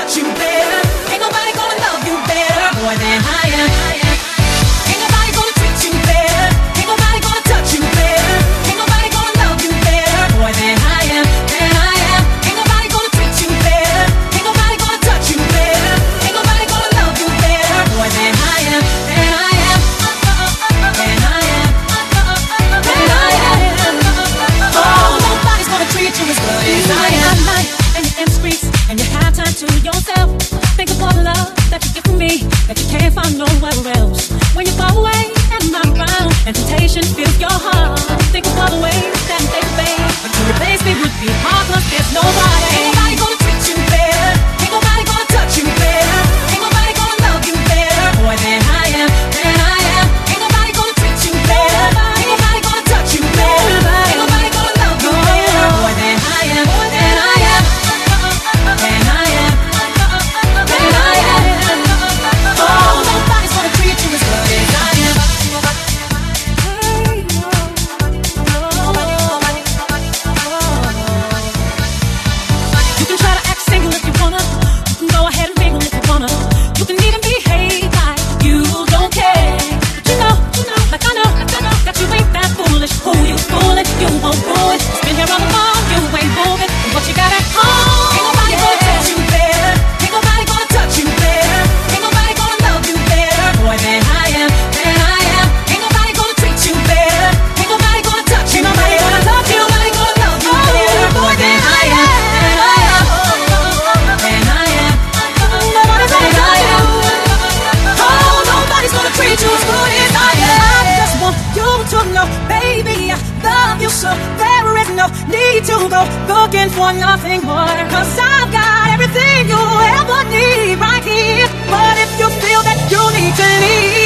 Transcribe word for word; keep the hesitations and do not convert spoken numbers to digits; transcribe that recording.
touch you better. Ain't nobody gonna love you better, boy, than I am. Ain't nobody gonna treat you better. Ain't nobody gonna touch you better. Ain't nobody gonna love you better, boy, than I am. Than I am. Ain't nobody gonna treat you better. Ain't nobody gonna touch you better. Ain't nobody gonna love you better, boy, than I am. Than I am. Than I am. Than I am. Oh, nobody's gonna treat you as good as I am. Night and you're in the streets and you have time to yourself. Think of all the love that you get from me that you can't find nowhere else. When you fall away and I'm not around and temptation fills your heart, think of all the ways that they fade. But to replace me would be hard, 'cause there's nobody. Ain't nobody gonna treat you better. Ain't nobody gonna touch you better. Ain't nobody gonna love you better, boy, than I am. Than I am. Ain't nobody gonna treat you better. Ain't nobody gonna touch you better. Ain't nobody gonna love you better, boy, than I am. Than I am. Than I am. Than I am. Oh, nobody's gonna treat you as good as I am. You can try to act single if you wanna. You can go ahead and mingle if you wanna. You can even behave like you don't care. But you know, you know, like I know, like I know, that you ain't that foolish. Who you fooling? You won't ruin. It's been here all along. You ain't moving. And what you got at home? Ain't nobody gonna treat you better. Ain't nobody gonna touch you better. Ain't nobody gonna love you better, boy, than I am. Than I am. Ain't nobody gonna treat you better. Ain't nobody gonna touch you better. Ain't nobody gonna love you. Nobody gonna love you better, boy, than I am. Than I am. Than I am. Than I am. Oh, nobody's gonna treat you as good as I am. I just want you to know, baby, I love you so. There is no need to go looking for nothing more, 'cause I've got everything you ever need right here. But if you feel that you need to leave,